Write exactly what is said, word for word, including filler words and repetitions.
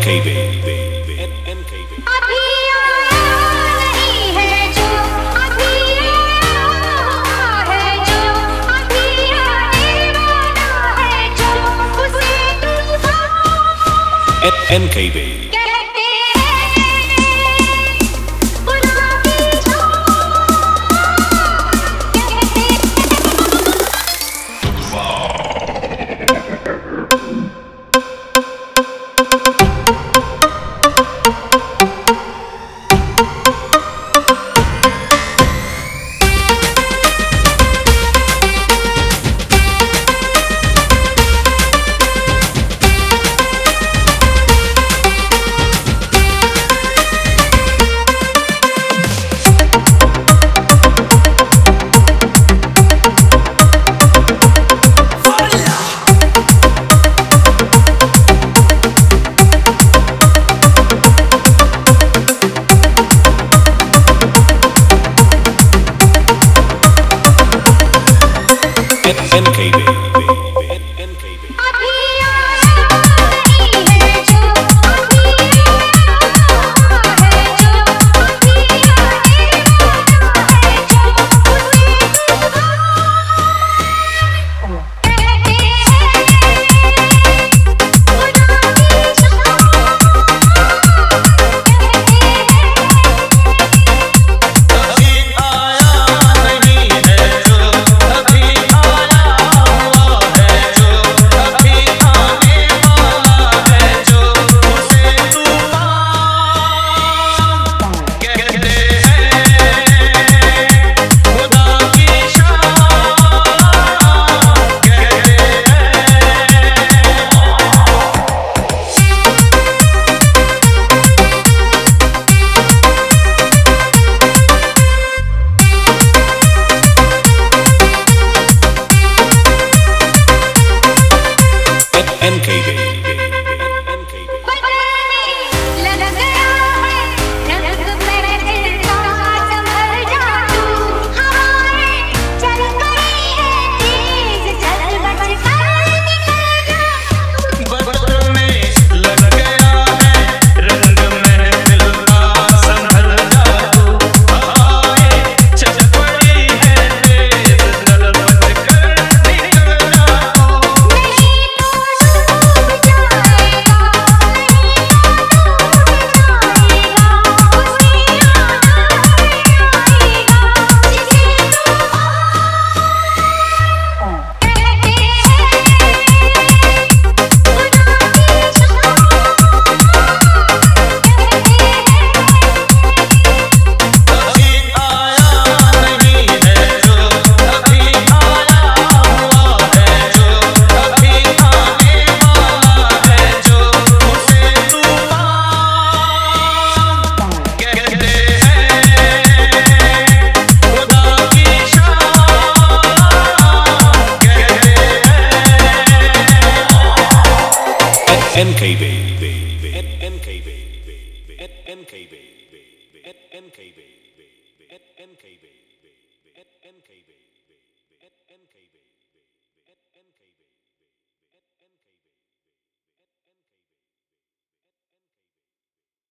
K B N K B अभी आया नहीं है जो अभी आया है जो अभी आने वाला है जो उसे तूफान N K B कहते हैं गुलाबी N K B अभी आया नहीं है जो अभी आया है जो अभी आने वाला है जो उसे तूफान कहते हैं गुलाबी शाम कहते N K B लग गया है रंग मेरे दिल का संभल जा तू हवाएं चल गई है तेज चल बच कर निकल जा बदल में लग गया है रंग में दिल का संभल जा तू हवाएं चल पड़ी है तेज चल बच कर निकल जा तू नहीं तो डूब जाएगा नहीं N K B N K B N K B N K B